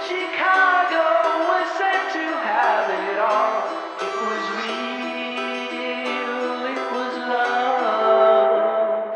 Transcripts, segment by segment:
Chicago was safe to have it all. It was real, it was love.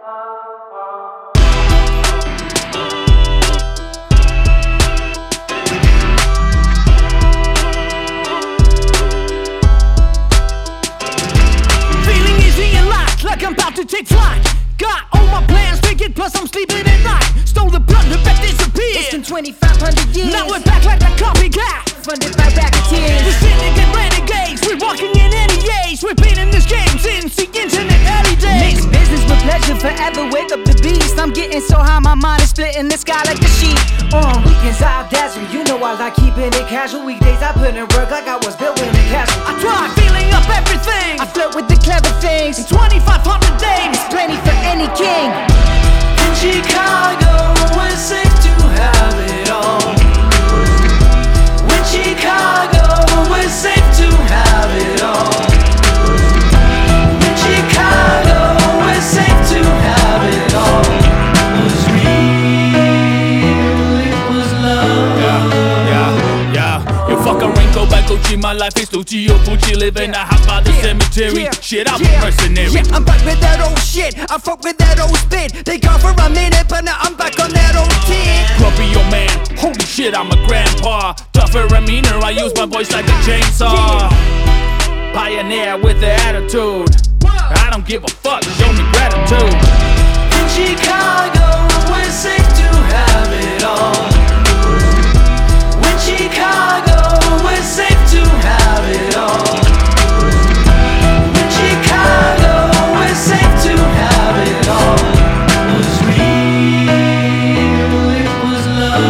Feeling easy and light, like I'm about to take flight. Got all my plans figured, plus I'm sleeping at night. Stole the blood, the bet disappeared. It's been 2,500 years. Now we're back like a copycat. Funded by racketeers. We're syndicate renegades. We're walking in any age. We've been in this game since the internet early days. Mix business with pleasure, forever wake up the beast. I'm getting so high, my mind is splitting the sky like a sheet. On weekends I dazzle, you know I like keeping it casual. Weekdays I put in work like I was building a castle. I try filling up everything. I flirt with the clever things. In 2,500 days. It's plenty for any king. In Chicago was safe to have it all. When Chicago was safe to have it all. When Chicago was safe to have it all. It was real, it was love. Yeah. You fuck a wrinkle back Gucci, my life is Gucci or Gucci. Live in a house by the cemetery. Shit, I'm a mercenary. Yeah, I'm back with that old shit. I fuck with that old spit. They gone for a minute, but now I'm back on that old tick. Grumpy old man, holy shit, I'm a grandpa. Tougher and meaner, I use my voice like a chainsaw. Pioneer with the attitude. I don't give a fuck, show me gratitude. In Chicago was safe to have it all. When Chicago was safe to have it all. When Chicago was safe to have it all. It was real, it was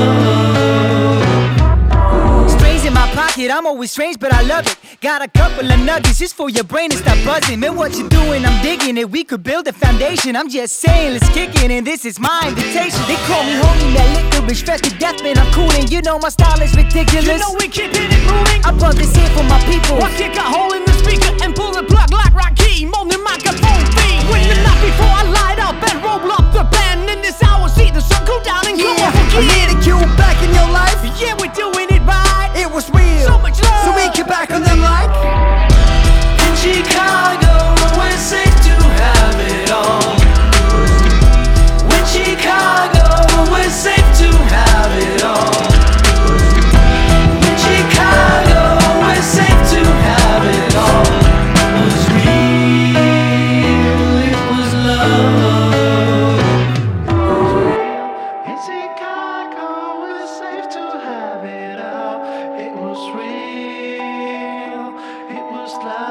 love. Sprays in my pocket, I'm always strange, but I love it. Got a couple of nuggets just for your brain to stop buzzing. Man, what you doing? I'm digging it. We could build a foundation. I'm just saying, let's kick it, and this is my invitation. They call me homie, that licorice, fresh to death, man. I'm coolin'. You know my style is ridiculous. You know we keeping it moving. I brought this here for my people. I kick a hole in the speaker and pull the plug like Rocky. Mold the microphone feed. When the night before I light up and roll up the band. In this hour, see the sun go down and come up I'm again. here to cue back in your life. Yeah, we're doing it right. It was real. So much love. So we get back on them like. In Chicago was safe to have it all. When Chicago was safe to have it all. When Chicago was safe to have it all. It was real, it was love. In Chicago was safe to have it all. It was real, it was love.